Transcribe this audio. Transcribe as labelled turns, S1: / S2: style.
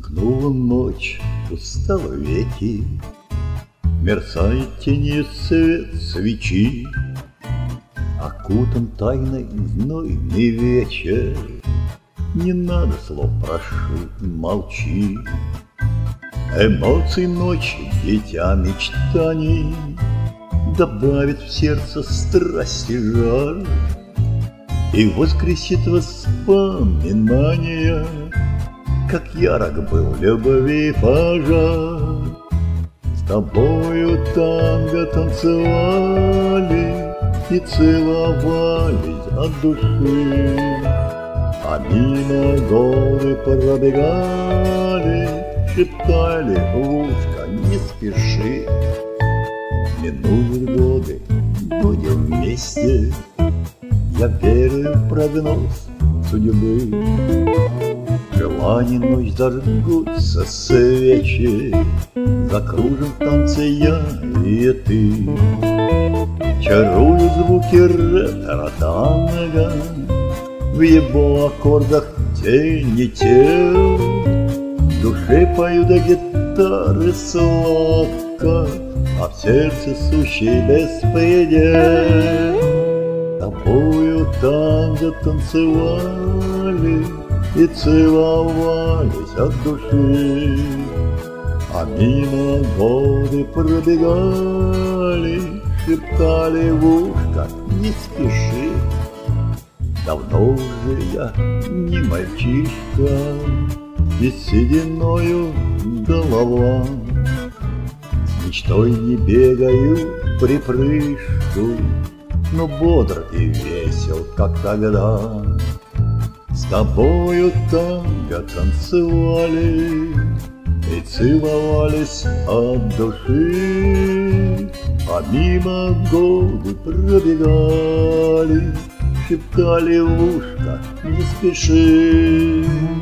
S1: Сомкнула ночь, устала веки, мерцает тенью свет свечи, окутан тайной знойный вечер. Не надо слов, прошу, молчи. Эмоций ночи, дитя мечтаний, добавит в сердце страсти жар и воскресит воспоминания, как ярок был любви пожар. С тобою танго танцевали и целовались от души, а мимо годы пробегали, шептали в ушко: не спеши. Минуют годы, будем вместе, я верю в прогноз судьбы. Желаний ночь зажгутся свечи, закружим в танце я и ты. Чаруют звуки ретро-танго, в его аккордах тени тел. В душе поют до гитары сладко, а в сердце сущий беспредел. Тобою танго танцевали и целовались от души, а мимо годы пробегали, шептали в ушко: не спеши. Давно уже я не мальчишка, и сединою голова, с мечтой не бегаю в припрыжку, но бодр и весел, как тогда. С тобою танго танцевали и целовались от души, а мимо годы пробегали, шептали в ушко: не спеши.